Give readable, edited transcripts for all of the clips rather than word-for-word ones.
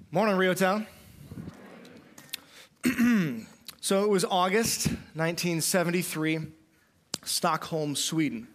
Morning, Rio Town. So it was August 1973, Stockholm, Sweden.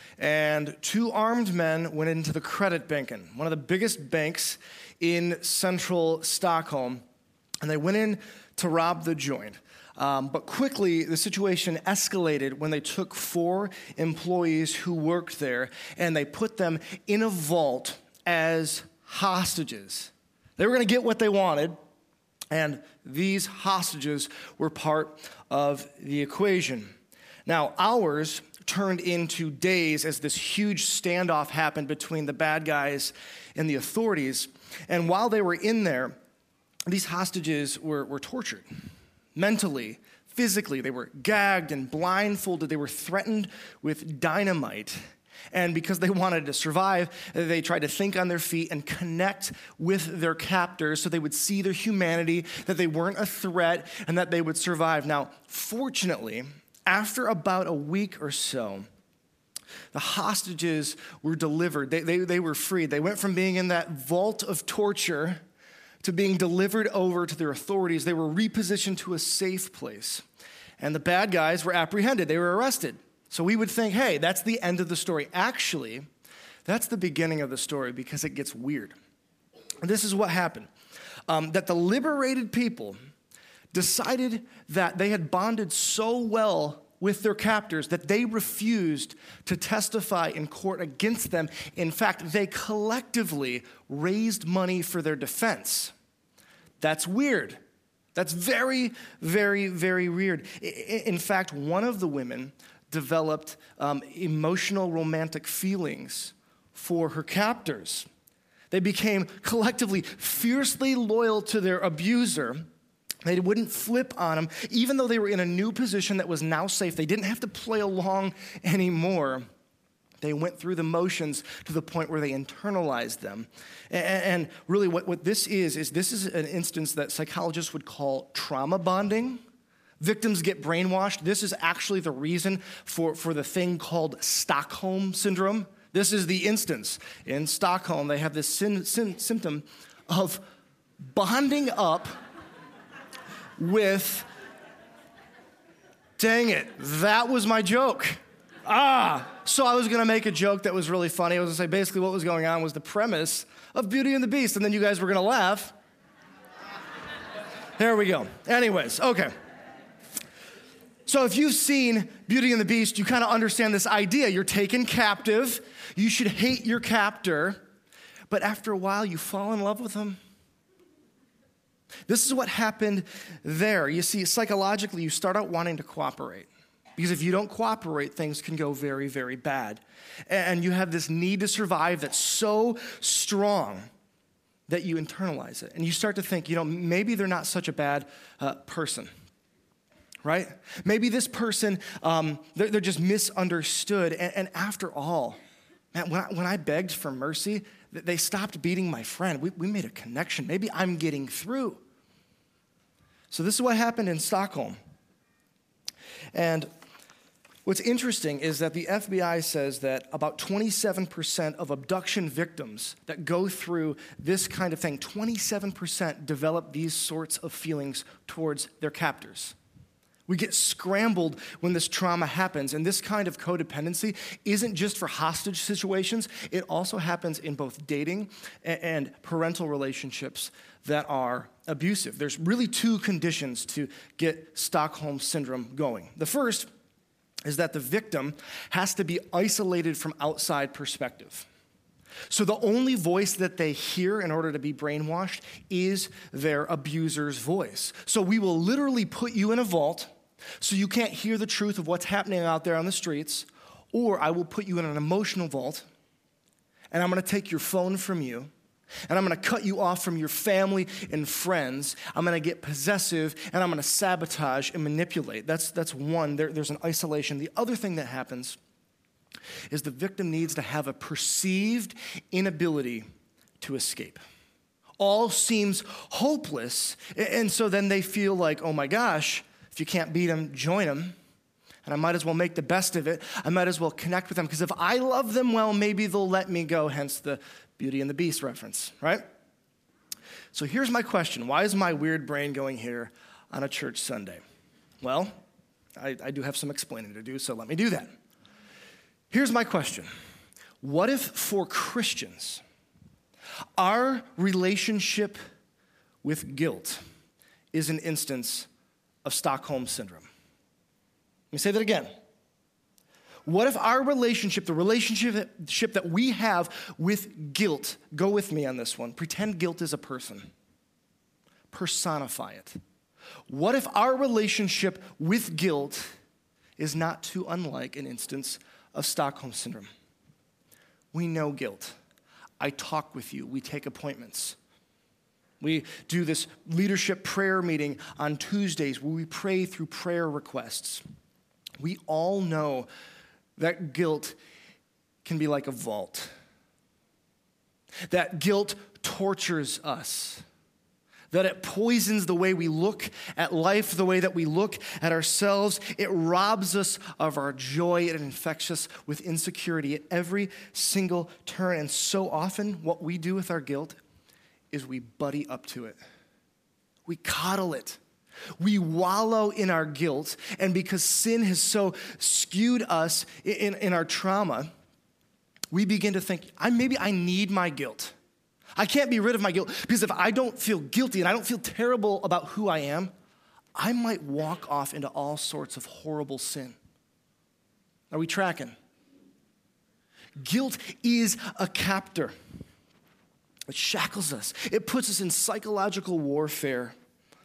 And two armed men went into the Kreditbanken, one of the biggest banks in central Stockholm. And they went in to rob the joint. But quickly, the situation escalated when they took 4 employees who worked there and they put them in a vault as hostages. They were going to get what they wanted, and these hostages were part of the equation. Now, hours turned into days as this huge standoff happened between the bad guys and the authorities. And while they were in there, these hostages were tortured mentally, physically. They were gagged and blindfolded. They were threatened with dynamite. And because they wanted to survive, they tried to think on their feet and connect with their captors so they would see their humanity, that they weren't a threat, and that they would survive. Now, fortunately, after about a week or so, the hostages were delivered. They were freed. They went from being in that vault of torture to being delivered over to their authorities. They were repositioned to a safe place. And the bad guys were apprehended. They were arrested. So we would think, hey, that's the end of the story. Actually, that's the beginning of the story because it gets weird. And this is what happened. That the liberated people decided that they had bonded so well with their captors that they refused to testify in court against them. In fact, they collectively raised money for their defense. That's weird. That's very, very, very weird. In fact, one of the women developed emotional romantic feelings for her captors. They became collectively fiercely loyal to their abuser. They wouldn't flip on him, even though they were in a new position that was now safe. They didn't have to play along anymore. They went through the motions to the point where they internalized them. And really what this is an instance that psychologists would call trauma bonding. Victims get brainwashed. This is actually the reason for the thing called Stockholm Syndrome. This is the instance. In Stockholm, they have this symptom of bonding up with, dang it, that was my joke. So I was going to make a joke that was really funny. I was going to say basically what was going on was the premise of Beauty and the Beast, and then you guys were going to laugh. There we go. Anyways, okay. So if you've seen Beauty and the Beast, you kind of understand this idea. You're taken captive. You should hate your captor. But after a while, you fall in love with him. This is what happened there. You see, psychologically, you start out wanting to cooperate. Because if you don't cooperate, things can go very, very bad. And you have this need to survive that's so strong that you internalize it. And you start to think, maybe they're not such a bad person. Right? Maybe this person, they're just misunderstood. And after all, man, when I begged for mercy, they stopped beating my friend. We made a connection. Maybe I'm getting through. So this is what happened in Stockholm. And what's interesting is that the FBI says that about 27% of abduction victims that go through this kind of thing, 27% develop these sorts of feelings towards their captors. We get scrambled when this trauma happens, and this kind of codependency isn't just for hostage situations. It also happens in both dating and parental relationships that are abusive. There's really 2 conditions to get Stockholm Syndrome going. The first is that the victim has to be isolated from outside perspective. So the only voice that they hear in order to be brainwashed is their abuser's voice. So we will literally put you in a vault so you can't hear the truth of what's happening out there on the streets, or I will put you in an emotional vault, and I'm going to take your phone from you, and I'm going to cut you off from your family and friends. I'm going to get possessive, and I'm going to sabotage and manipulate. That's one. There's an isolation. The other thing that happens is the victim needs to have a perceived inability to escape. All seems hopeless, and so then they feel like, oh my gosh, if you can't beat them, join them. And I might as well make the best of it. I might as well connect with them, because if I love them well, maybe they'll let me go, hence the Beauty and the Beast reference, right? So here's my question. Why is my weird brain going here on a church Sunday? Well, I do have some explaining to do, so let me do that. Here's my question. What if for Christians, our relationship with guilt is an instance of Stockholm Syndrome? Let me say that again. What if our relationship, the relationship that we have with guilt, go with me on this one, pretend guilt is a person. Personify it. What if our relationship with guilt is not too unlike an instance of Stockholm Syndrome? We know guilt. I talk with you. We take appointments. We do this leadership prayer meeting on Tuesdays where we pray through prayer requests. We all know that guilt can be like a vault. That guilt tortures us. That it poisons the way we look at life, the way that we look at ourselves. It robs us of our joy. It infects us with insecurity at every single turn. And so often, what we do with our guilt is we buddy up to it. We coddle it. We wallow in our guilt. And because sin has so skewed us in our trauma, we begin to think, maybe I need my guilt. I can't be rid of my guilt because if I don't feel guilty and I don't feel terrible about who I am, I might walk off into all sorts of horrible sin. Are we tracking? Guilt is a captor. It shackles us. It puts us in psychological warfare.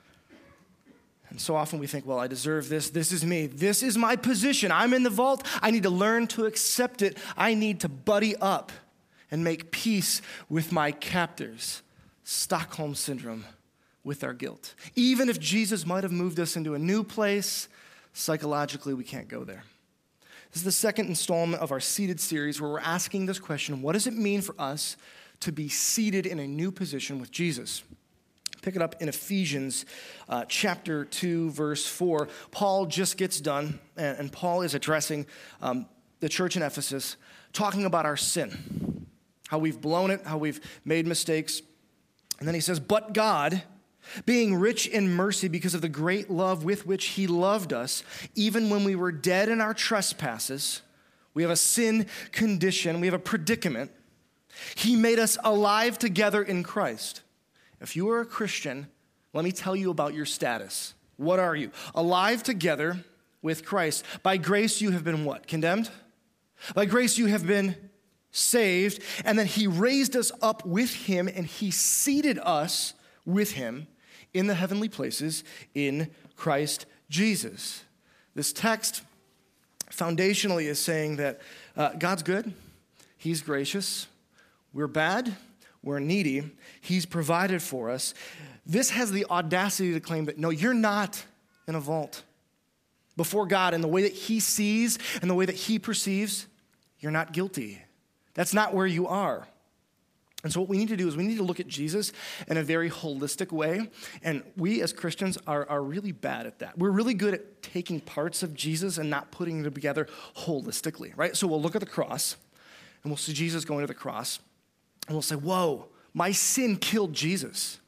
And so often we think, well, I deserve this. This is me. This is my position. I'm in the vault. I need to learn to accept it. I need to buddy up and make peace with my captors. Stockholm Syndrome with our guilt. Even if Jesus might have moved us into a new place, psychologically we can't go there. This is the second installment of our Seated series where we're asking this question, what does it mean for us to be seated in a new position with Jesus? Pick it up in Ephesians chapter 2, verse 4. Paul just gets done, and Paul is addressing the church in Ephesus, talking about our sin. How we've blown it, how we've made mistakes. And then he says, but God, being rich in mercy because of the great love with which he loved us, even when we were dead in our trespasses, we have a sin condition, we have a predicament, he made us alive together in Christ. If you are a Christian, let me tell you about your status. What are you? Alive together with Christ. By grace you have been what? Condemned? By grace you have been saved, and then he raised us up with him, and he seated us with him in the heavenly places in Christ Jesus. This text foundationally is saying that God's good, he's gracious, we're bad, we're needy, he's provided for us. This has the audacity to claim that, no, you're not in a vault. Before God, in the way that he sees and the way that he perceives, you're not guilty. That's not where you are. And so what we need to do is we need to look at Jesus in a very holistic way. And we as Christians are really bad at that. We're really good at taking parts of Jesus and not putting them together holistically, right? So we'll look at the cross, and we'll see Jesus going to the cross, and we'll say, whoa, my sin killed Jesus.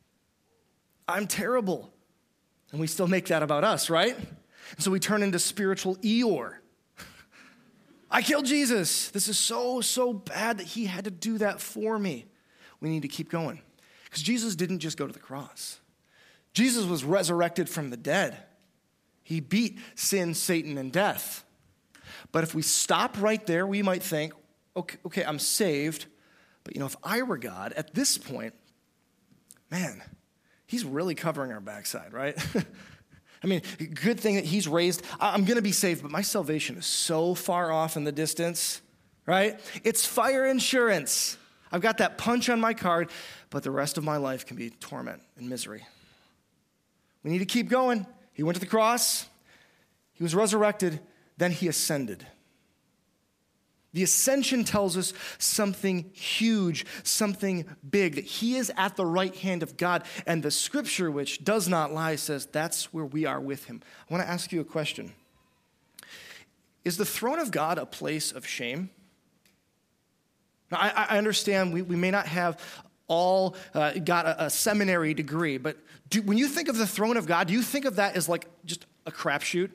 I'm terrible. And we still make that about us, right? And so we turn into spiritual Eeyore. I killed Jesus. This is so bad that he had to do that for me. We need to keep going. Because Jesus didn't just go to the cross. Jesus was resurrected from the dead. He beat sin, Satan, and death. But if we stop right there, we might think, okay, I'm saved. But if I were God, at this point, man, he's really covering our backside, right? I mean, good thing that he's raised. I'm going to be saved, but my salvation is so far off in the distance, right? It's fire insurance. I've got that punch on my card, but the rest of my life can be torment and misery. We need to keep going. He went to the cross. He was resurrected. Then he ascended. The ascension tells us something huge, something big, that he is at the right hand of God. And the scripture, which does not lie, says that's where we are with him. I want to ask you a question. Is the throne of God a place of shame? Now, I understand we may not have all got a seminary degree. But when you think of the throne of God, do you think of that as like just a crapshoot?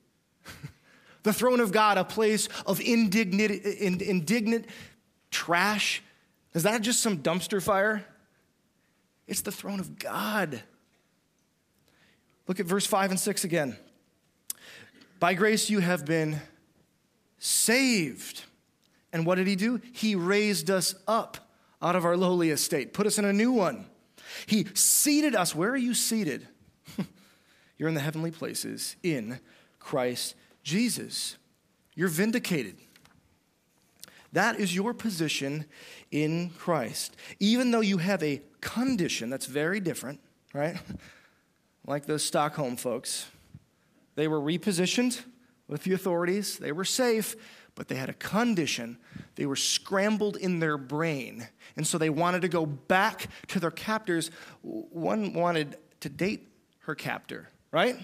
The throne of God, a place of indignant trash? Is that just some dumpster fire? It's the throne of God. Look at verse 5 and 6 again. By grace you have been saved. And what did he do? He raised us up out of our lowly estate, put us in a new one. He seated us. Where are you seated? You're in the heavenly places in Christ Jesus. You're vindicated. That is your position in Christ. Even though you have a condition that's very different, right? Like those Stockholm folks. They were repositioned with the authorities. They were safe, but they had a condition. They were scrambled in their brain. And so they wanted to go back to their captors. One wanted to date her captor, right?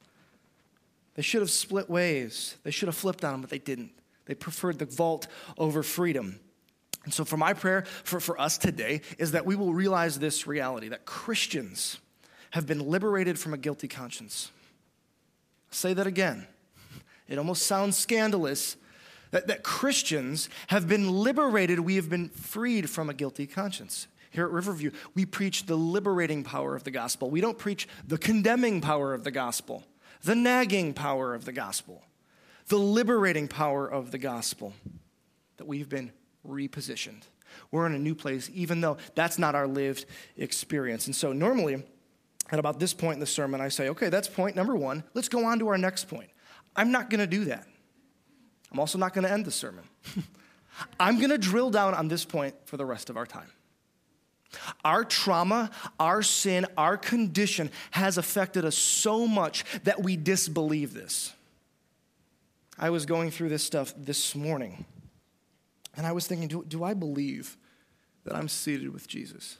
They should have split ways. They should have flipped on them, but they didn't. They preferred the vault over freedom. And so for my prayer for us today is that we will realize this reality, that Christians have been liberated from a guilty conscience. I'll say that again. It almost sounds scandalous that Christians have been liberated. We have been freed from a guilty conscience. Here at Riverview, we preach the liberating power of the gospel. We don't preach the condemning power of the gospel, the nagging power of the gospel, the liberating power of the gospel, that we've been repositioned. We're in a new place, even though that's not our lived experience. And so normally, at about this point in the sermon, I say, okay, that's point number one. Let's go on to our next point. I'm not going to do that. I'm also not going to end the sermon. I'm going to drill down on this point for the rest of our time. Our trauma, our sin, our condition has affected us so much that we disbelieve this. I was going through this stuff this morning, and I was thinking, do I believe that I'm seated with Jesus?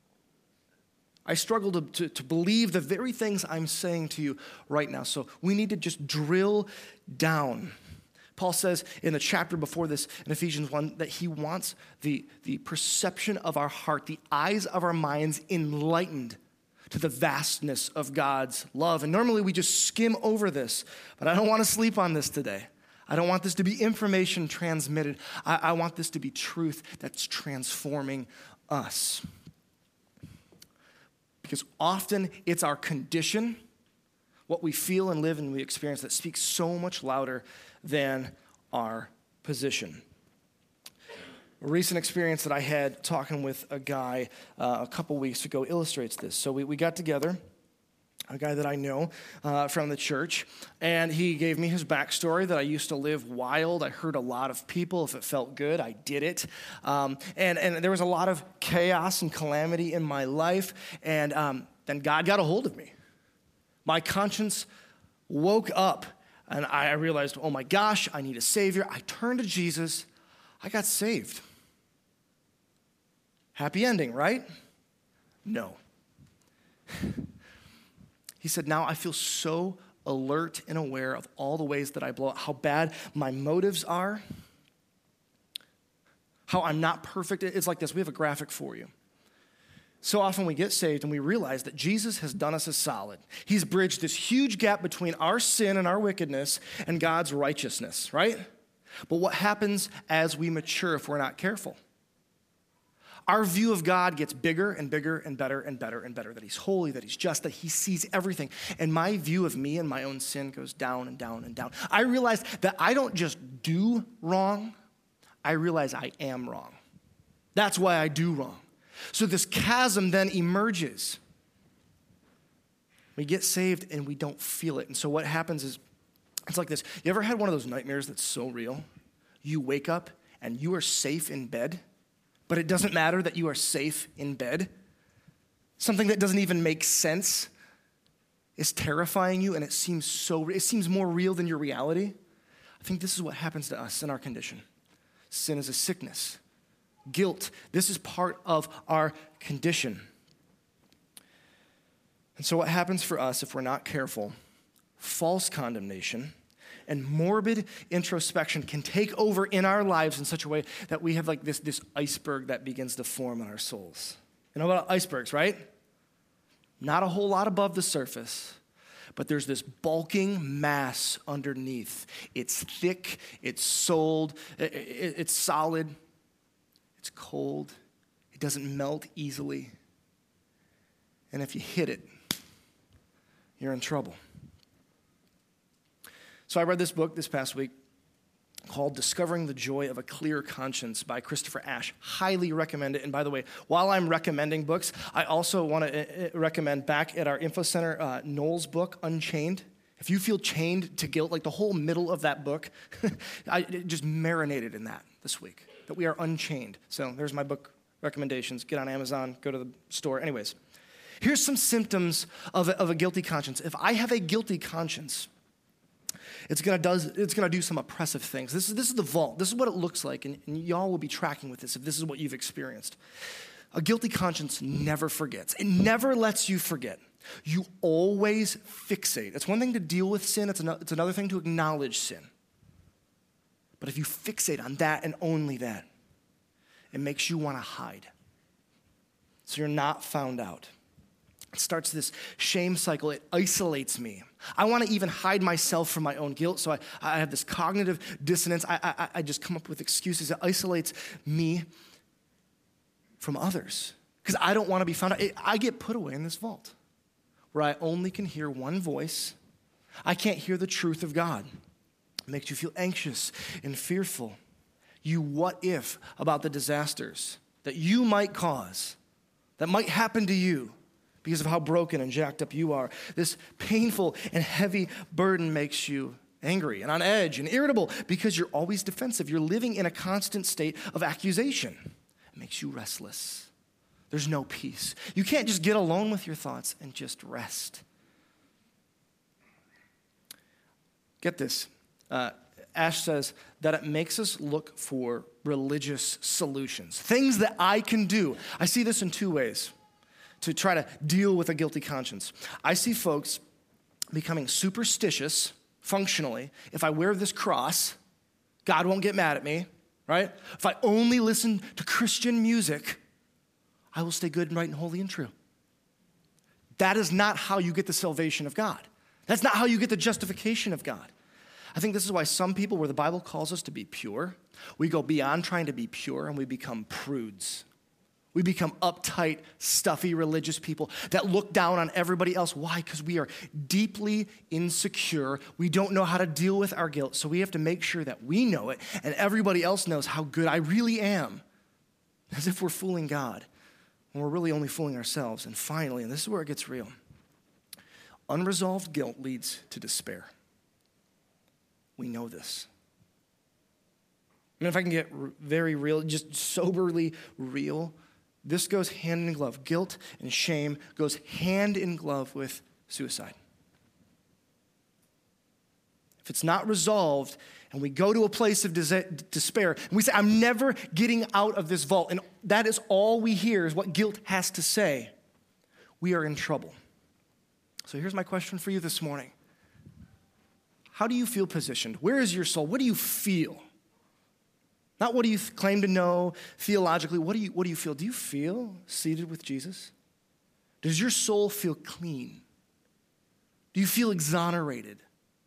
I struggle to believe the very things I'm saying to you right now. So we need to just drill down. Paul says in the chapter before this, in Ephesians 1, that he wants the perception of our heart, the eyes of our minds enlightened to the vastness of God's love. And normally we just skim over this, but I don't want to sleep on this today. I don't want this to be information transmitted. I want this to be truth that's transforming us. Because often it's our condition, what we feel and live and we experience, that speaks so much louder than our position. A recent experience that I had talking with a guy a couple weeks ago illustrates this. So we got together, a guy that I know from the church, and he gave me his backstory that I used to live wild. I hurt a lot of people. If it felt good, I did it. And there was a lot of chaos and calamity in my life, and then God got a hold of me. My conscience woke up, and I realized, oh my gosh, I need a Savior. I turned to Jesus. I got saved. Happy ending, right? No. He said, now I feel so alert and aware of all the ways that I blow out, how bad my motives are, how I'm not perfect. It's like this. We have a graphic for you. So often we get saved and we realize that Jesus has done us a solid. He's bridged this huge gap between our sin and our wickedness and God's righteousness, right? But what happens as we mature if we're not careful? Our view of God gets bigger and bigger and better and better and better, that he's holy, that he's just, that he sees everything. And my view of me and my own sin goes down and down and down. I realize that I don't just do wrong, I realize I am wrong. That's why I do wrong. So this chasm then emerges. We get saved and we don't feel it. And so what happens is, it's like this. You ever had one of those nightmares that's so real? You wake up and you are safe in bed, but it doesn't matter that you are safe in bed. Something that doesn't even make sense is terrifying you, and it seems more real than your reality. I think this is what happens to us in our condition. Sin is a sickness. Guilt, this is part of our condition. And so what happens for us if we're not careful, false condemnation and morbid introspection can take over in our lives in such a way that we have like this iceberg that begins to form in our souls. You know about icebergs, right? Not a whole lot above the surface, but there's this bulking mass underneath. It's thick, it's solid, it's cold, it doesn't melt easily. And if you hit it, you're in trouble. So I read this book this past week called Discovering the Joy of a Clear Conscience by Christopher Ash. Highly recommend it. And by the way, while I'm recommending books, I also want to recommend back at our info center, Noel's book, Unchained. If you feel chained to guilt, like the whole middle of that book, I just marinated in that this week, that we are unchained. So there's my book recommendations. Get on Amazon, go to the store. Anyways, here's some symptoms of a guilty conscience. If I have a guilty conscience, it's gonna do some oppressive things. This is the vault. This is what it looks like, and y'all will be tracking with this if this is what you've experienced. A guilty conscience never forgets. It never lets you forget. You always fixate. It's one thing to deal with sin. It's another thing to acknowledge sin. But if you fixate on that and only that, it makes you want to hide. So you're not found out. It starts this shame cycle. It isolates me. I want to even hide myself from my own guilt, so I have this cognitive dissonance. I just come up with excuses. It isolates me from others because I don't want to be found out. I get put away in this vault where I only can hear one voice. I can't hear the truth of God. It makes you feel anxious and fearful. You what if about the disasters that you might cause, that might happen to you, because of how broken and jacked up you are. This painful and heavy burden makes you angry and on edge and irritable because you're always defensive. You're living in a constant state of accusation. It makes you restless. There's no peace. You can't just get alone with your thoughts and just rest. Get this. Ash says that it makes us look for religious solutions, things that I can do. I see this in two ways to try to deal with a guilty conscience. I see folks becoming superstitious, functionally. If I wear this cross, God won't get mad at me, right? If I only listen to Christian music, I will stay good and right and holy and true. That is not how you get the salvation of God. That's not how you get the justification of God. I think this is why some people, where the Bible calls us to be pure, we go beyond trying to be pure and we become prudes. We become uptight, stuffy religious people that look down on everybody else. Why? Because we are deeply insecure. We don't know how to deal with our guilt, so we have to make sure that we know it and everybody else knows how good I really am, as if we're fooling God when we're really only fooling ourselves. And finally, and this is where it gets real, unresolved guilt leads to despair. We know this. I mean, if I can get very real, just soberly real, this goes hand in glove. Guilt and shame goes hand in glove with suicide. If it's not resolved and we go to a place of despair and we say, I'm never getting out of this vault, and that is all we hear is what guilt has to say, we are in trouble. So here's my question for you this morning. How do you feel positioned? Where is your soul? What do you feel? Not what do you claim to know theologically. What do you feel? Do you feel seated with Jesus? Does your soul feel clean? Do you feel exonerated?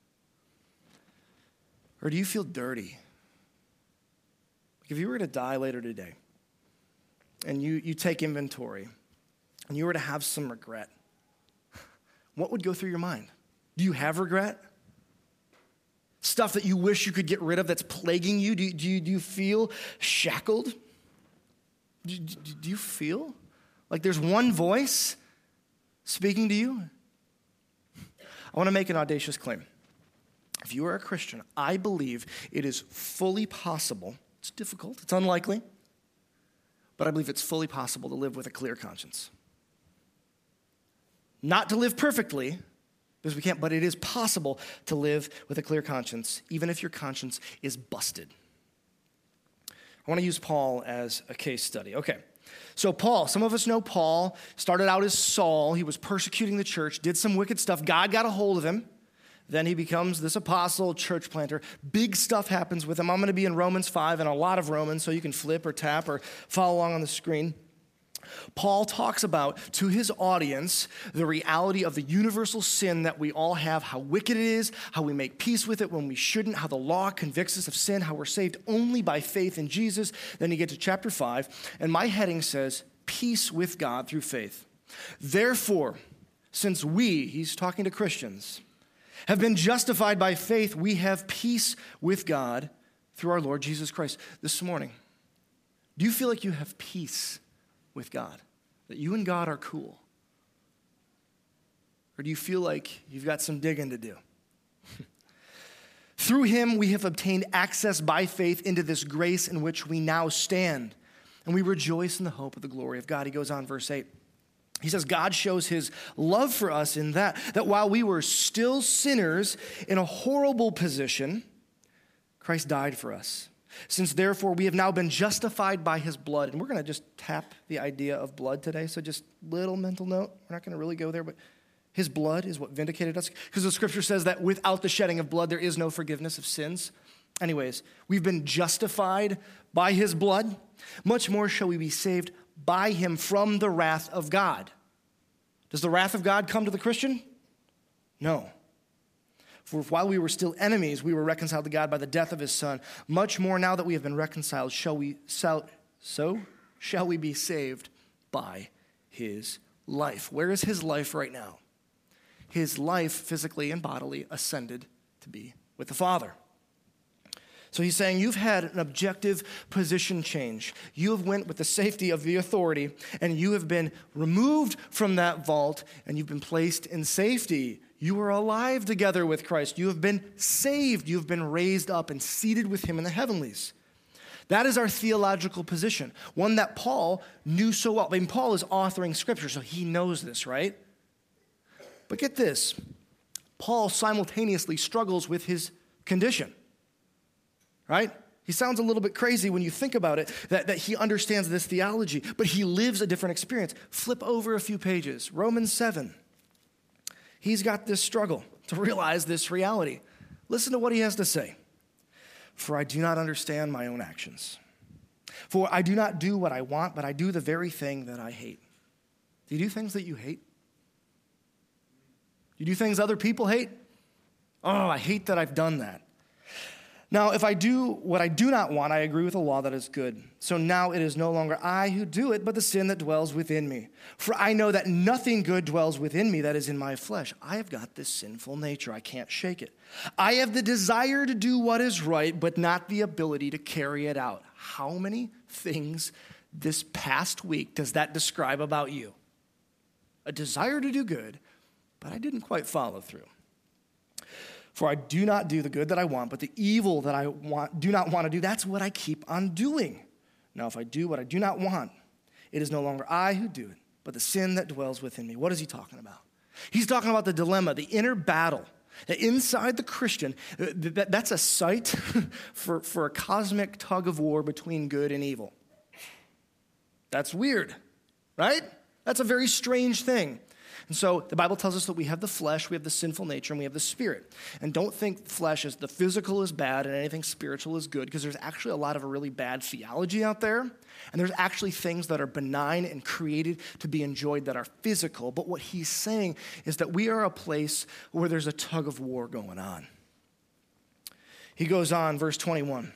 Or do you feel dirty? Like if you were to die later today and you take inventory and you were to have some regret, what would go through your mind? Do you have regret? Stuff that you wish you could get rid of that's plaguing you? Do you feel shackled? Do you feel like there's one voice speaking to you? I want to make an audacious claim. If you are a Christian, I believe it is fully possible. It's difficult, it's unlikely, but I believe it's fully possible to live with a clear conscience. Not to live perfectly, because we can't, but it is possible to live with a clear conscience, even if your conscience is busted. I want to use Paul as a case study. Okay, so Paul, some of us know Paul, started out as Saul. He was persecuting the church, did some wicked stuff. God got a hold of him. Then he becomes this apostle, church planter. Big stuff happens with him. I'm going to be in Romans 5 and a lot of Romans, so you can flip or tap or follow along on the screen. Paul talks about to his audience the reality of the universal sin that we all have, how wicked it is, how we make peace with it when we shouldn't, how the law convicts us of sin, how we're saved only by faith in Jesus. Then you get to chapter 5, and my heading says, peace with God through faith. Therefore, since we, he's talking to Christians, have been justified by faith, we have peace with God through our Lord Jesus Christ. This morning, do you feel like you have peace with God? That you and God are cool? Or do you feel like you've got some digging to do? Through him, we have obtained access by faith into this grace in which we now stand. And we rejoice in the hope of the glory of God. He goes on, verse 8. He says, God shows his love for us in that while we were still sinners in a horrible position, Christ died for us. Since therefore we have now been justified by his blood. And we're going to just tap the idea of blood today. So just little mental note. We're not going to really go there, but his blood is what vindicated us. Because the scripture says that without the shedding of blood, there is no forgiveness of sins. Anyways, we've been justified by his blood. Much more shall we be saved by him from the wrath of God. Does the wrath of God come to the Christian? No. For while we were still enemies, we were reconciled to God by the death of his son. Much more now that we have been reconciled, shall we be saved by his life. Where is his life right now? His life, physically and bodily, ascended to be with the Father. So he's saying you've had an objective position change. You have went with the safety of the authority, and you have been removed from that vault, and you've been placed in safety. You are alive together with Christ. You have been saved. You have been raised up and seated with him in the heavenlies. That is our theological position, one that Paul knew so well. I mean, Paul is authoring scripture, so he knows this, right? But get this. Paul simultaneously struggles with his condition. Right? He sounds a little bit crazy when you think about it, that he understands this theology, but he lives a different experience. Flip over a few pages. Romans 7. He's got this struggle to realize this reality. Listen to what he has to say. For I do not understand my own actions. For I do not do what I want, but I do the very thing that I hate. Do you do things that you hate? Do you do things other people hate? Oh, I hate that I've done that. Now, if I do what I do not want, I agree with the law that is good. So now it is no longer I who do it, but the sin that dwells within me. For I know that nothing good dwells within me, that is in my flesh. I have got this sinful nature. I can't shake it. I have the desire to do what is right, but not the ability to carry it out. How many things this past week does that describe about you? A desire to do good, but I didn't quite follow through. For I do not do the good that I want, but the evil that I do not want to do, that's what I keep on doing. Now, if I do what I do not want, it is no longer I who do it, but the sin that dwells within me. What is he talking about? He's talking about the dilemma, the inner battle. Inside the Christian, that's a site for a cosmic tug of war between good and evil. That's weird, right? That's a very strange thing. And so the Bible tells us that we have the flesh, we have the sinful nature, and we have the spirit. And don't think flesh as the physical is bad and anything spiritual is good, because there's actually a lot of really bad theology out there. And there's actually things that are benign and created to be enjoyed that are physical. But what he's saying is that we are a place where there's a tug of war going on. He goes on, verse 21.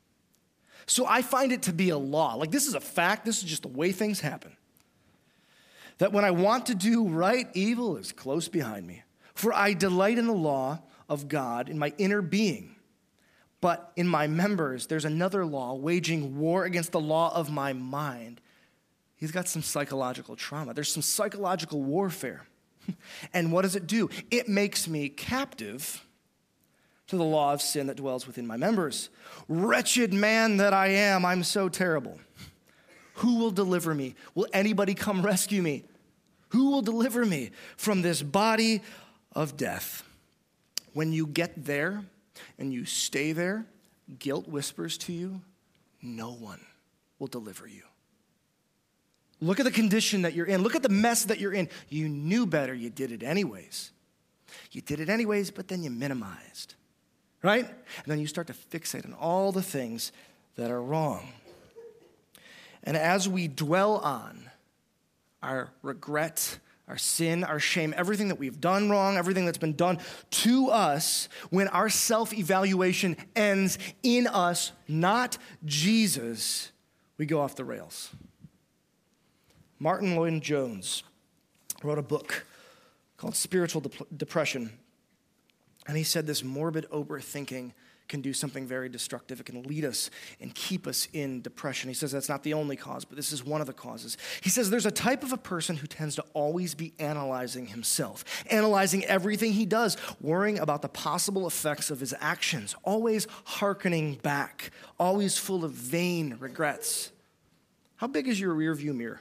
So I find it to be a law. Like, this is a fact. This is just the way things happen. That when I want to do right, evil is close behind me. For I delight in the law of God in my inner being. But in my members, there's another law waging war against the law of my mind. He's got some psychological trauma. There's some psychological warfare. And what does it do? It makes me captive to the law of sin that dwells within my members. Wretched man that I am, I'm so terrible. Who will deliver me? Will anybody come rescue me? Who will deliver me from this body of death? When you get there and you stay there, guilt whispers to you, no one will deliver you. Look at the condition that you're in. Look at the mess that you're in. You knew better. You did it anyways. You did it anyways, but then you minimized, right? And then you start to fixate on all the things that are wrong. And as we dwell on our regret, our sin, our shame, everything that we've done wrong, everything that's been done to us, when our self-evaluation ends in us, not Jesus, we go off the rails. Martin Lloyd-Jones wrote a book called Spiritual Depression, and he said this morbid overthinking can do something very destructive. It can lead us and keep us in depression. He says that's not the only cause, but this is one of the causes. He says there's a type of a person who tends to always be analyzing himself, analyzing everything he does, worrying about the possible effects of his actions, always hearkening back, always full of vain regrets. How big is your rearview mirror?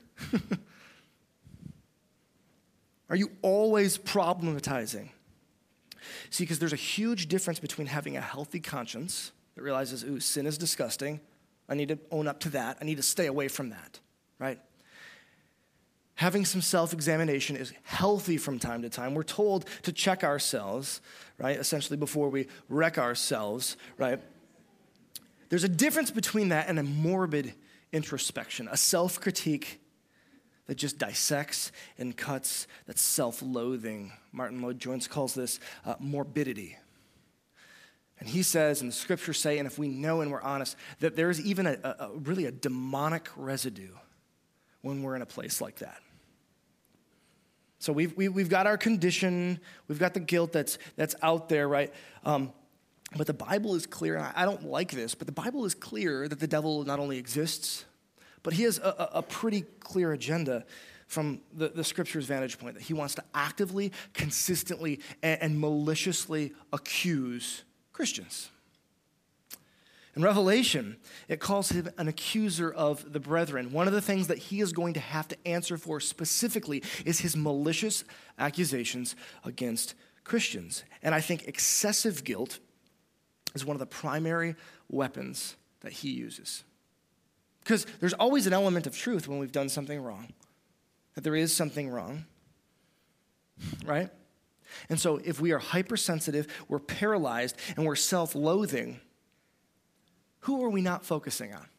Are you always problematizing? See, because there's a huge difference between having a healthy conscience that realizes, ooh, sin is disgusting. I need to own up to that. I need to stay away from that, right? Having some self-examination is healthy from time to time. We're told to check ourselves, right, essentially before we wreck ourselves, right? There's a difference between that and a morbid introspection, a self-critique that just dissects and cuts, that's self-loathing. Martin Lloyd-Jones calls this morbidity. And he says, and the scriptures say, and if we know and we're honest, that there's even really a demonic residue when we're in a place like that. So we've got our condition, we've got the guilt that's out there, right? But the Bible is clear, and I don't like this, but the Bible is clear that the devil not only exists, but he has a pretty clear agenda from the scripture's vantage point, that he wants to actively, consistently, and maliciously accuse Christians. In Revelation, it calls him an accuser of the brethren. One of the things that he is going to have to answer for specifically is his malicious accusations against Christians. And I think excessive guilt is one of the primary weapons that he uses. Because there's always an element of truth when we've done something wrong, that there is something wrong, right? And so if we are hypersensitive, we're paralyzed, and we're self-loathing, who are we not focusing on?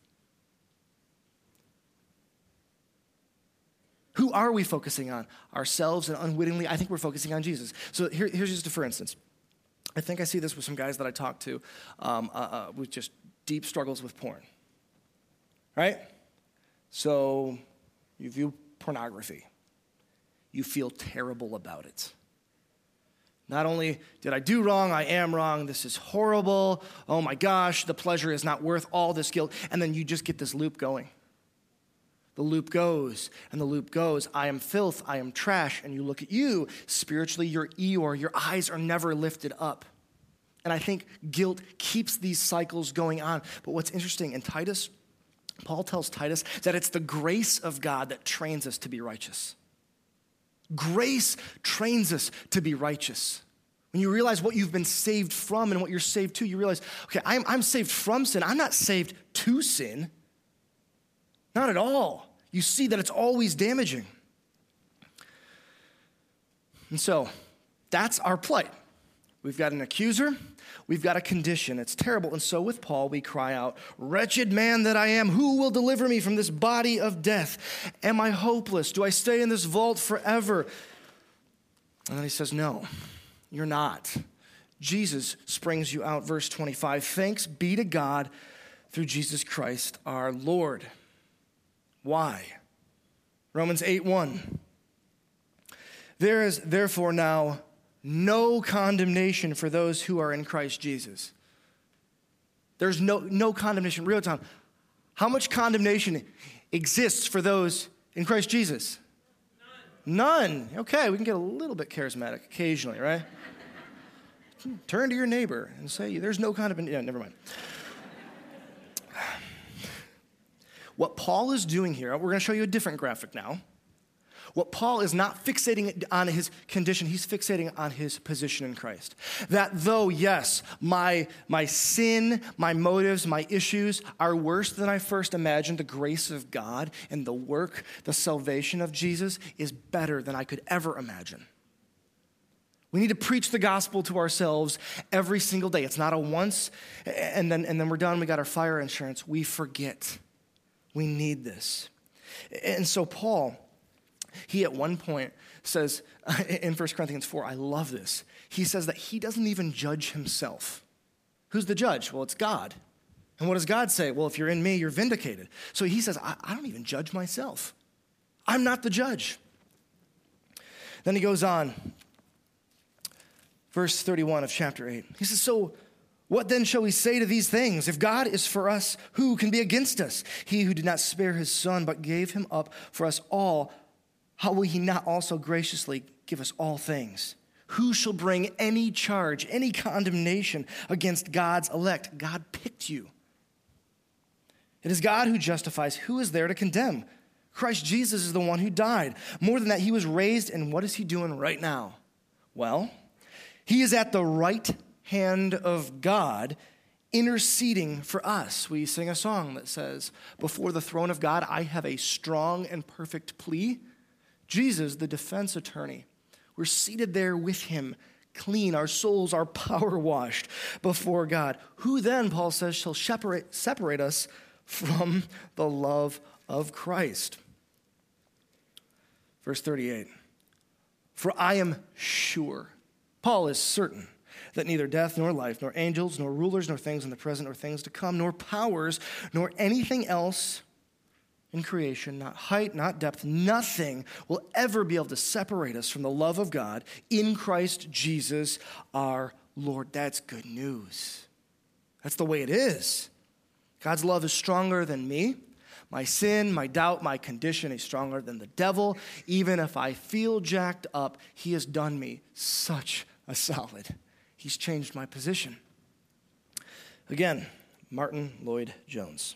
Who are we focusing on? Ourselves, and unwittingly, I think we're focusing on Jesus. So here's just for instance. I think I see this with some guys that I talk to with just deep struggles with porn. Right? So you view pornography. You feel terrible about it. Not only did I do wrong, I am wrong. This is horrible. Oh my gosh, the pleasure is not worth all this guilt. And then you just get this loop going. The loop goes, and the loop goes. I am filth, I am trash. And you look at you, spiritually, you're Eeyore. Your eyes are never lifted up. And I think guilt keeps these cycles going on. But what's interesting, in Titus, Paul tells Titus that it's the grace of God that trains us to be righteous. Grace trains us to be righteous. When you realize what you've been saved from and what you're saved to, you realize, okay, I'm saved from sin. I'm not saved to sin. Not at all. You see that it's always damaging. And so that's our plight. We've got an accuser. We've got a condition. It's terrible. And so with Paul, we cry out, "Wretched man that I am, who will deliver me from this body of death? Am I hopeless? Do I stay in this vault forever?" And then he says, no, you're not. Jesus springs you out. Verse 25, "Thanks be to God through Jesus Christ our Lord." Why? Romans 8:1. "There is therefore now no condemnation for those who are in Christ Jesus." There's no condemnation. Real time. How much condemnation exists for those in Christ Jesus? None. Okay, we can get a little bit charismatic occasionally, right? Turn to your neighbor and say, "There's no condemnation." Yeah, never mind. What Paul is doing here, we're going to show you a different graphic now. What Paul is not fixating on his condition, he's fixating on his position in Christ. That though, yes, my sin, my motives, my issues are worse than I first imagined, the grace of God and the work, the salvation of Jesus is better than I could ever imagine. We need to preach the gospel to ourselves every single day. It's not a once, and then we're done, we got our fire insurance. We forget. We need this. And so Paul, He at one point says in 1 Corinthians 4, I love this. He says that he doesn't even judge himself. Who's the judge? Well, it's God. And what does God say? Well, if you're in me, you're vindicated. So he says, I don't even judge myself. I'm not the judge. Then he goes on, verse 31 of chapter 8. He says, so what then shall we say to these things? If God is for us, who can be against us? He who did not spare his son, but gave him up for us all, how will he not also graciously give us all things? Who shall bring any charge, any condemnation against God's elect? God picked you. It is God who justifies. Who is there to condemn? Christ Jesus is the one who died. More than that, he was raised, and what is he doing right now? Well, he is at the right hand of God, interceding for us. We sing a song that says, before the throne of God, I have a strong and perfect plea. Jesus, the defense attorney, we're seated there with him, clean. Our souls are power washed before God. Who then, Paul says, shall separate us from the love of Christ? Verse 38, for I am sure, Paul is certain, that neither death nor life, nor angels, nor rulers, nor things in the present, nor things to come, nor powers, nor anything else in creation, not height, not depth, nothing will ever be able to separate us from the love of God in Christ Jesus our Lord. That's good news. That's the way it is. God's love is stronger than me. My sin, my doubt, my condition is stronger than the devil. Even if I feel jacked up, he has done me such a solid. He's changed my position. Again, Martin Lloyd-Jones.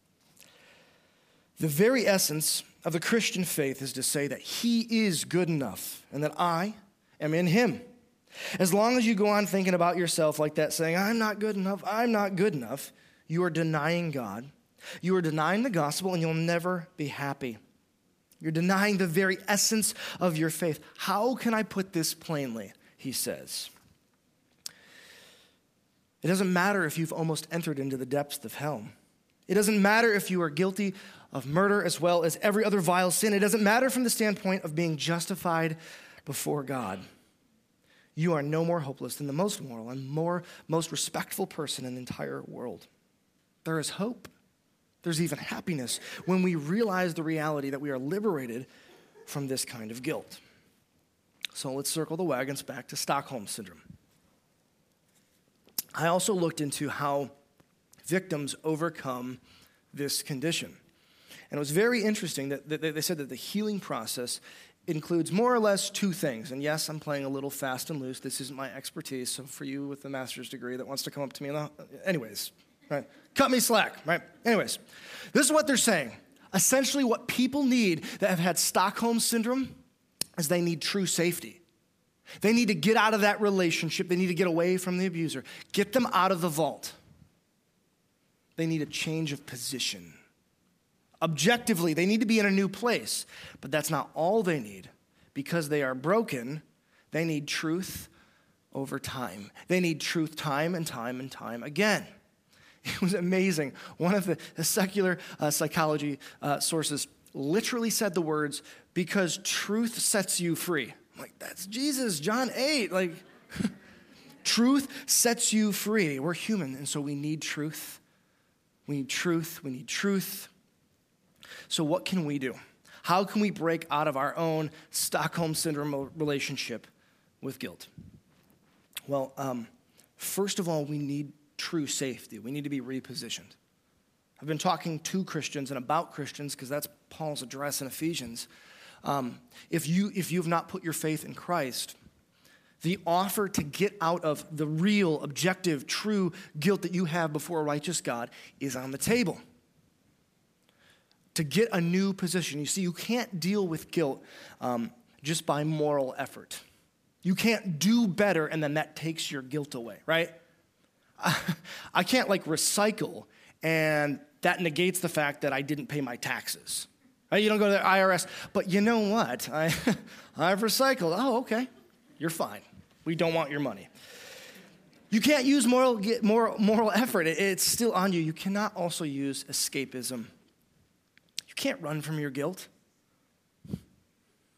The very essence of the Christian faith is to say that he is good enough and that I am in him. As long as you go on thinking about yourself like that, saying, I'm not good enough, you are denying God. You are denying the gospel, and you'll never be happy. You're denying the very essence of your faith. How can I put this plainly? He says. It doesn't matter if you've almost entered into the depths of hell. It doesn't matter if you are guilty of murder as well as every other vile sin. It doesn't matter from the standpoint of being justified before God. You are no more hopeless than the most moral and most respectful person in the entire world. There is hope. There's even happiness when we realize the reality that we are liberated from this kind of guilt. So let's circle the wagons back to Stockholm Syndrome. I also looked into how victims overcome this condition. And it was very interesting that they said that the healing process includes more or less two things. And yes, I'm playing a little fast and loose. This isn't my expertise. So for you with the master's degree that wants to come up to me, anyways, right? Cut me slack, right? Anyways, this is what they're saying. Essentially what people need that have had Stockholm Syndrome is they need true safety. They need to get out of that relationship. They need to get away from the abuser. Get them out of the vault. They need a change of position. Objectively, they need to be in a new place, but that's not all they need. Because they are broken, they need truth over time. They need truth time and time and time again. It was amazing. One of the secular psychology sources literally said the words, because truth sets you free. I'm like, that's Jesus, John 8. Like, truth sets you free. We're human, and so we need truth. We need truth. We need truth. So what can we do? How can we break out of our own Stockholm Syndrome relationship with guilt? Well, first of all, we need true safety. We need to be repositioned. I've been talking to Christians and about Christians because that's Paul's address in Ephesians. If you've not put your faith in Christ, the offer to get out of the real, objective, true guilt that you have before a righteous God is on the table. To get a new position. You see, you can't deal with guilt just by moral effort. You can't do better and then that takes your guilt away, right? I can't recycle and that negates the fact that I didn't pay my taxes. Right? You don't go to the IRS, but you know what? I've recycled. Oh, okay. You're fine. We don't want your money. You can't use moral effort. It's still on you. You cannot also use escapism. You can't run from your guilt.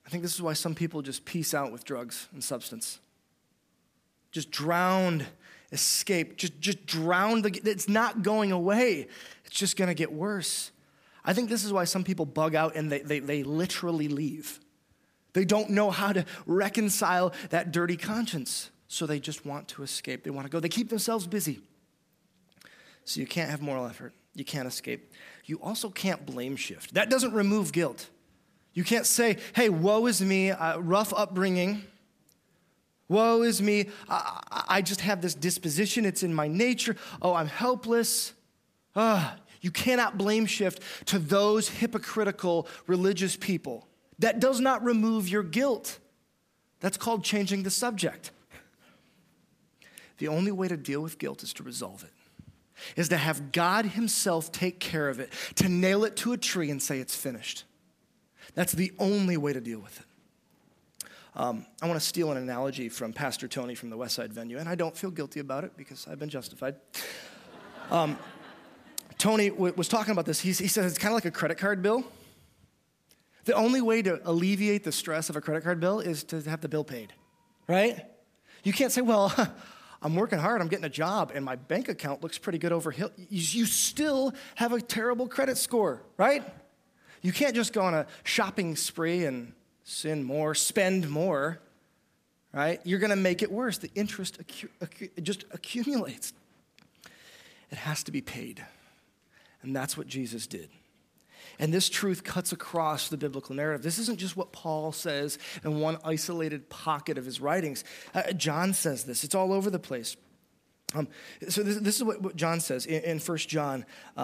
I think this is why some people just peace out with drugs and substance. Just drown, escape, just drown. It's not going away. It's just going to get worse. I think this is why some people bug out and they literally leave. They don't know how to reconcile that dirty conscience, so they just want to escape. They want to go. They keep themselves busy. So you can't have moral effort. You can't escape. You also can't blame shift. That doesn't remove guilt. You can't say, hey, woe is me, rough upbringing. Woe is me, I just have this disposition. It's in my nature. Oh, I'm helpless. You cannot blame shift to those hypocritical religious people. That does not remove your guilt. That's called changing the subject. The only way to deal with guilt is to resolve it, is to have God himself take care of it, to nail it to a tree and say it's finished. That's the only way to deal with it. I want to steal an analogy from Pastor Tony from the Westside venue, and I don't feel guilty about it because I've been justified. Tony was talking about this. He said it's kind of like a credit card bill. The only way to alleviate the stress of a credit card bill is to have the bill paid, right? You can't say, well, I'm working hard, I'm getting a job, and my bank account looks pretty good over here. You still have a terrible credit score, right? You can't just go on a shopping spree and sin more, spend more, right? You're going to make it worse. The interest just accumulates. It has to be paid. And that's what Jesus did. And this truth cuts across the biblical narrative. This isn't just what Paul says in one isolated pocket of his writings. John says this. It's all over the place. So this is what John says in 1 John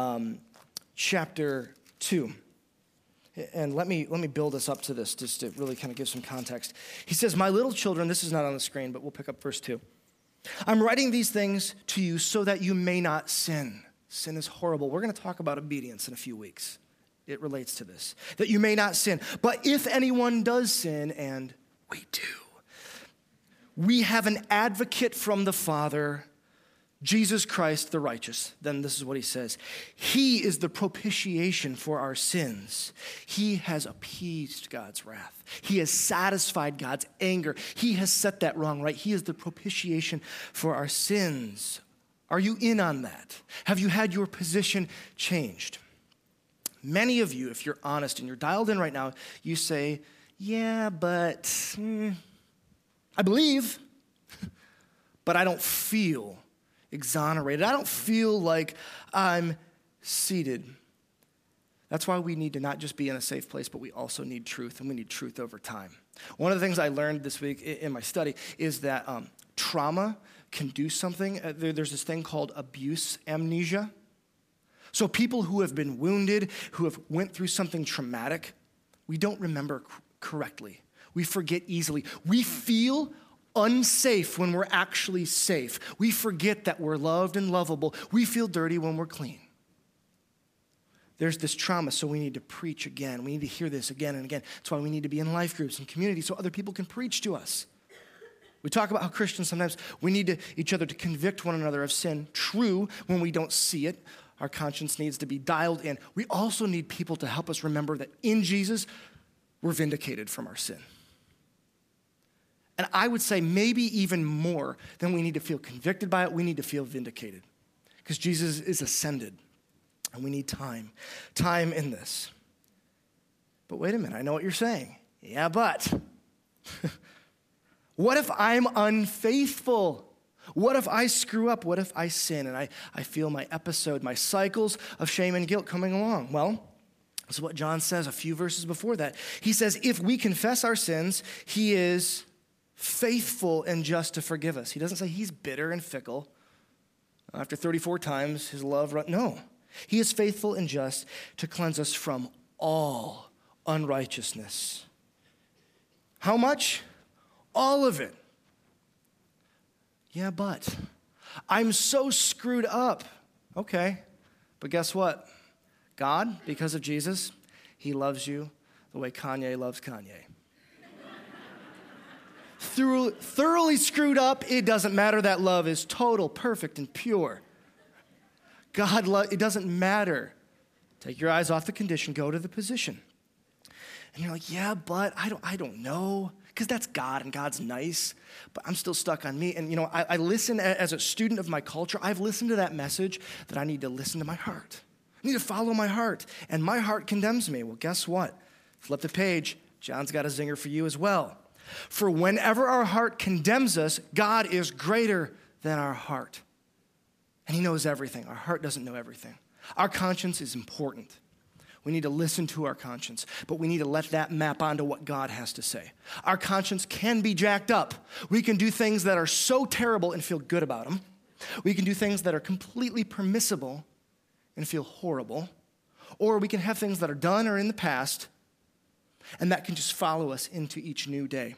chapter 2. And let me build us up to this just to really kind of give some context. He says, my little children, this is not on the screen, but we'll pick up verse 2. I'm writing these things to you so that you may not sin. Sin is horrible. We're going to talk about obedience in a few weeks. It relates to this. That you may not sin. But if anyone does sin, and we do, we have an advocate from the Father, Jesus Christ the righteous. Then this is what he says. He is the propitiation for our sins. He has appeased God's wrath. He has satisfied God's anger. He has set that wrong right. He is the propitiation for our sins. Are you in on that? Have you had your position changed? Many of you, if you're honest and you're dialed in right now, you say, yeah, but I believe, but I don't feel exonerated. I don't feel like I'm seated. That's why we need to not just be in a safe place, but we also need truth, and we need truth over time. One of the things I learned this week in my study is that trauma can do something. There's this thing called abuse amnesia. So people who have been wounded, who have went through something traumatic, we don't remember correctly. We forget easily. We feel unsafe when we're actually safe. We forget that we're loved and lovable. We feel dirty when we're clean. There's this trauma, so we need to preach again. We need to hear this again and again. That's why we need to be in life groups and community so other people can preach to us. We talk about how Christians sometimes we need each other to convict one another of sin. True, when we don't see it, our conscience needs to be dialed in. We also need people to help us remember that in Jesus, we're vindicated from our sin. And I would say maybe even more than we need to feel convicted by it, we need to feel vindicated. Because Jesus is ascended, and we need time in this. But wait a minute, I know what you're saying. Yeah, but what if I'm unfaithful? What if I screw up? What if I sin and I feel my episode, my cycles of shame and guilt coming along? Well, this is what John says a few verses before that. He says, if we confess our sins, he is faithful and just to forgive us. He doesn't say he's bitter and fickle. After 34 times, his love, no. He is faithful and just to cleanse us from all unrighteousness. How much? All of it. Yeah, but I'm so screwed up. Okay, but guess what? God, because of Jesus, he loves you the way Kanye loves Kanye. Thoroughly screwed up, it doesn't matter. That love is total, perfect, and pure. God, it doesn't matter. Take your eyes off the condition, go to the position. And you're like, yeah, but I don't know, because that's God, and God's nice, but I'm still stuck on me. And, I listen as a student of my culture. I've listened to that message that I need to listen to my heart. I need to follow my heart, and my heart condemns me. Well, guess what? Flip the page. John's got a zinger for you as well. For whenever our heart condemns us, God is greater than our heart. And he knows everything. Our heart doesn't know everything. Our conscience is important. We need to listen to our conscience, but we need to let that map onto what God has to say. Our conscience can be jacked up. We can do things that are so terrible and feel good about them. We can do things that are completely permissible and feel horrible. Or we can have things that are done or in the past, and that can just follow us into each new day.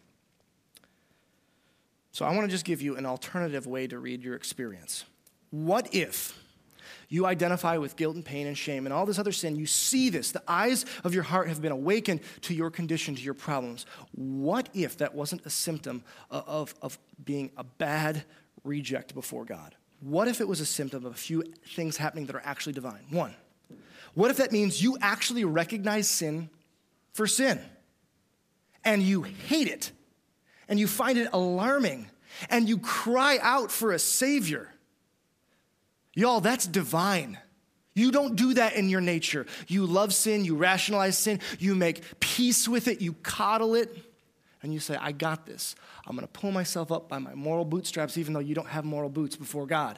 So I want to just give you an alternative way to read your experience. What if you identify with guilt and pain and shame and all this other sin? You see this. The eyes of your heart have been awakened to your condition, to your problems. What if that wasn't a symptom of being a bad reject before God? What if it was a symptom of a few things happening that are actually divine? One, what if that means you actually recognize sin for sin, and you hate it, and you find it alarming, and you cry out for a Savior? Y'all, that's divine. You don't do that in your nature. You love sin, you rationalize sin, you make peace with it, you coddle it, and you say, I got this. I'm going to pull myself up by my moral bootstraps, even though you don't have moral boots before God.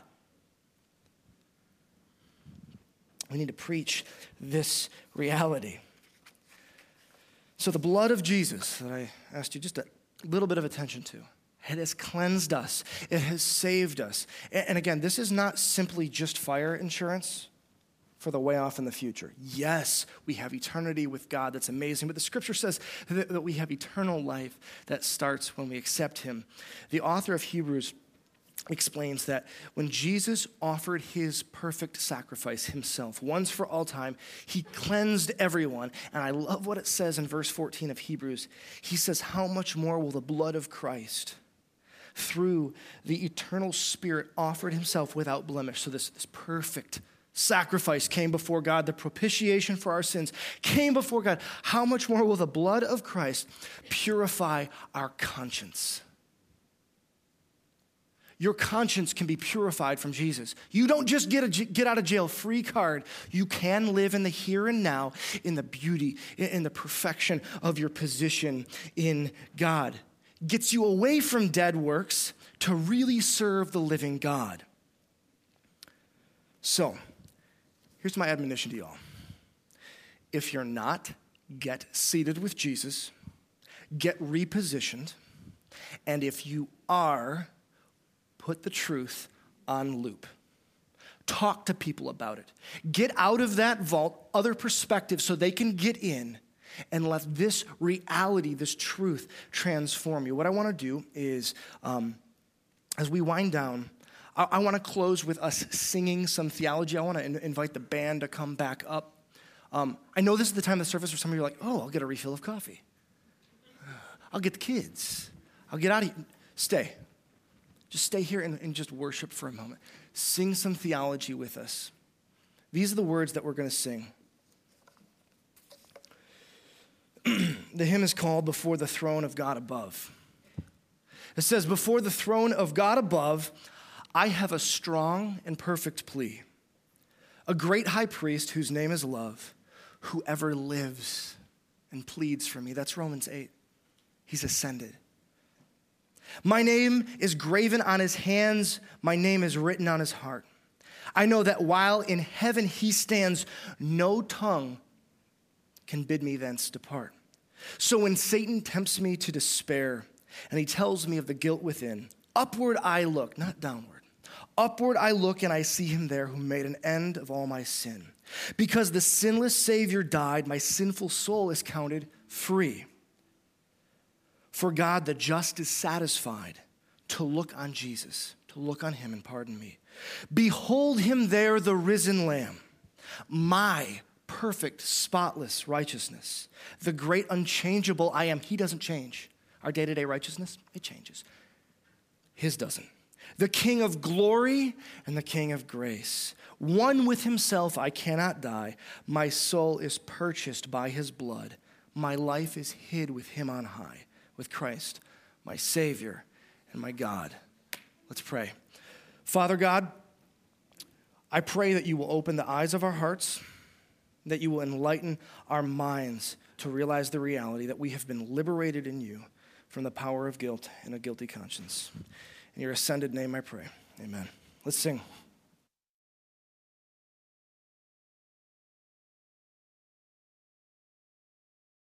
We need to preach this reality. So the blood of Jesus that I asked you just a little bit of attention to, it has cleansed us. It has saved us. And again, this is not simply just fire insurance for the way off in the future. Yes, we have eternity with God. That's amazing. But the scripture says that we have eternal life that starts when we accept him. The author of Hebrews explains that when Jesus offered his perfect sacrifice himself, once for all time, he cleansed everyone. And I love what it says in verse 14 of Hebrews. He says, how much more will the blood of Christ, through the eternal Spirit, offered himself without blemish? So this perfect sacrifice came before God. The propitiation for our sins came before God. How much more will the blood of Christ purify our conscience? Your conscience can be purified from Jesus. You don't just get a get out of jail free card. You can live in the here and now, in the beauty, in the perfection of your position in God. Gets you away from dead works to really serve the living God. So, here's my admonition to y'all. If you're not, get seated with Jesus, get repositioned, and if you are, put the truth on loop. Talk to people about it. Get out of that vault other perspectives so they can get in, and let this reality, this truth, transform you. What I want to do is, as we wind down, I want to close with us singing some theology. I want to invite the band to come back up. I know this is the time of the service where some of you are like, oh, I'll get a refill of coffee. I'll get the kids. I'll get out of here. Stay. Just stay here and just worship for a moment. Sing some theology with us. These are the words that we're going to sing. The hymn is called Before the Throne of God Above. It says, before the throne of God above, I have a strong and perfect plea. A great high priest whose name is love, who ever lives and pleads for me. That's Romans 8. He's ascended. My name is graven on his hands. My name is written on his heart. I know that while in heaven he stands, no tongue can bid me thence depart. So when Satan tempts me to despair, and he tells me of the guilt within, upward I look, not downward. Upward I look, and I see him there who made an end of all my sin. Because the sinless Savior died, my sinful soul is counted free. For God, the just, is satisfied to look on Jesus, to look on him and pardon me. Behold him there, the risen Lamb, my perfect, spotless righteousness, the great unchangeable I am. He doesn't change. Our day-to-day righteousness, it changes. His doesn't. The King of glory and the King of grace. One with himself, I cannot die. My soul is purchased by his blood. my life is hid with him on high, with Christ, my Savior and my God. Let's pray. Father God, I pray that you will open the eyes of our hearts, that you will enlighten our minds to realize the reality that we have been liberated in you from the power of guilt and a guilty conscience. In your ascended name I pray. Amen. Let's sing.